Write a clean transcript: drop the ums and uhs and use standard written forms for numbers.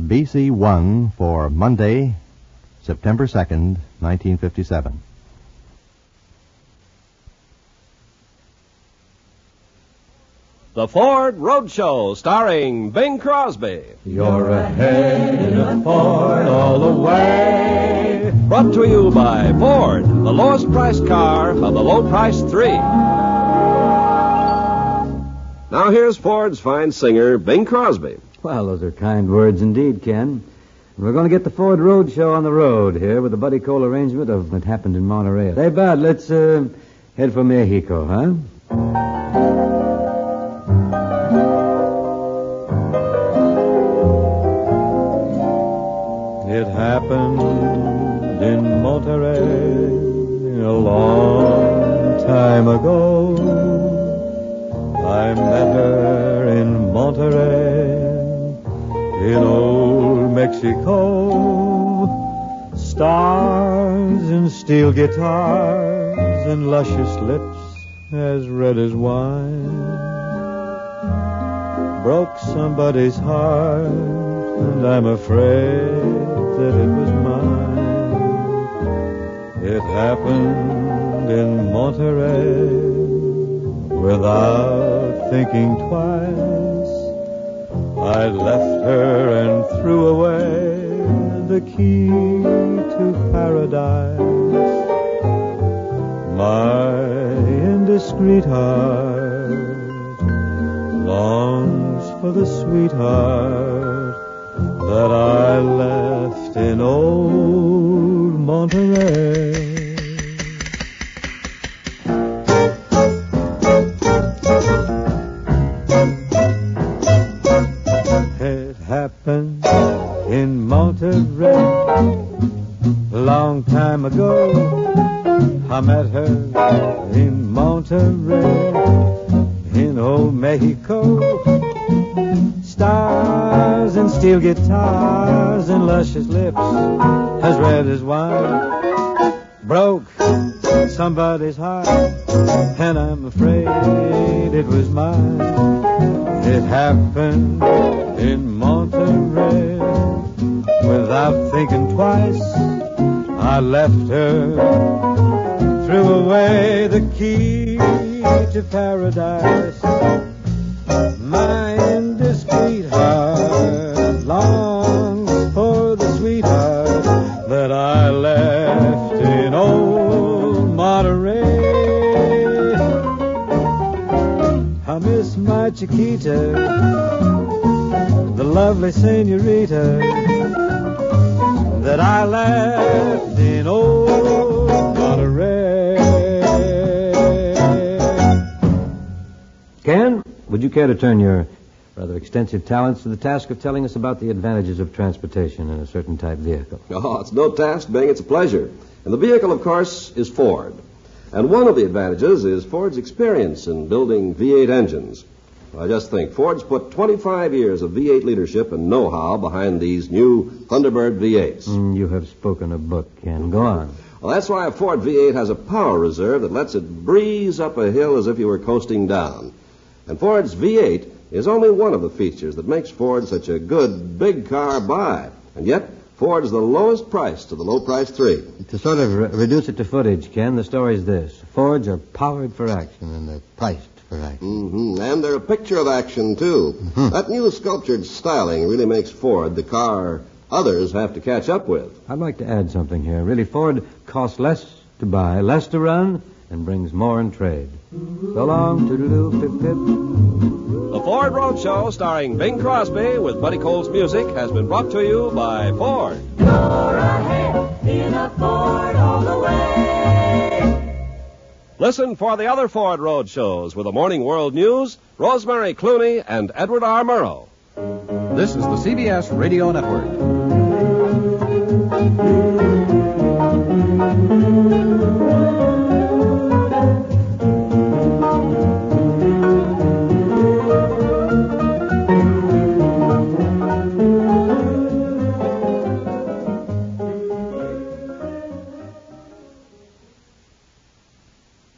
BC1 for Monday, September 2nd, 1957. The Ford Roadshow, starring Bing Crosby. You're ahead in a Ford all the way. Brought to you by Ford, the lowest priced car of the low price 3. Now here's Ford's fine singer, Bing Crosby. Well, those are kind words indeed, Ken. We're going to get the Ford Roadshow on the road here with the Buddy Cole arrangement of What Happened in Monterey. Hey, Bud, let's head for Mexico, huh? It happened in Monterey a long time ago. I met her in Monterey, in old Mexico. Stars and steel guitars and luscious lips as red as wine broke somebody's heart, and I'm afraid that it was mine. It happened in Monterey without thinking twice. I left her and threw away the key to paradise. My indiscreet heart longs for the sweetheart that I left in old Monterey. It happened in Monterey a long time ago. I met her in Monterey, in old Mexico. Stars and steel guitars and luscious lips as red as wine broke somebody's heart, and I'm afraid it was mine. It happened in Monterey without thinking twice. I left her, threw away the key to paradise. My indiscreet heart longs for the sweetheart that I left in old Monterey. I miss my Chiquita, the lovely senorita that I left in old Monterey. Ken, would you care to turn your rather extensive talents to the task of telling us about the advantages of transportation in a certain type vehicle? Oh, it's no task, Bing. It's a pleasure. And the vehicle, of course, is Ford. And one of the advantages is Ford's experience in building V8 engines. I just think Ford's put 25 years of V8 leadership and know-how behind these new Thunderbird V8s. You have spoken a book, Ken. Go on. Well, that's why a Ford V8 has a power reserve that lets it breeze up a hill as if you were coasting down. And Ford's V8 is only one of the features that makes Ford such a good big car buy. And yet, Ford's the lowest price to the low price 3. To sort of reduce it to footage, Ken, the story's this. Fords are powered for action, and they're priced for action. Mm-hmm. And they're a picture of action, too. Mm-hmm. That new sculptured styling really makes Ford the car others have to catch up with. I'd like to add something here. Really, Ford costs less to buy, less to run, and brings more in trade. So long, toodaloo, pip-pip. The Ford Roadshow, starring Bing Crosby with Buddy Cole's music, has been brought to you by Ford. You're ahead in a Ford all the way. Listen for the other Ford Roadshows with the Morning World News, Rosemary Clooney, and Edward R. Murrow. This is the CBS Radio Network.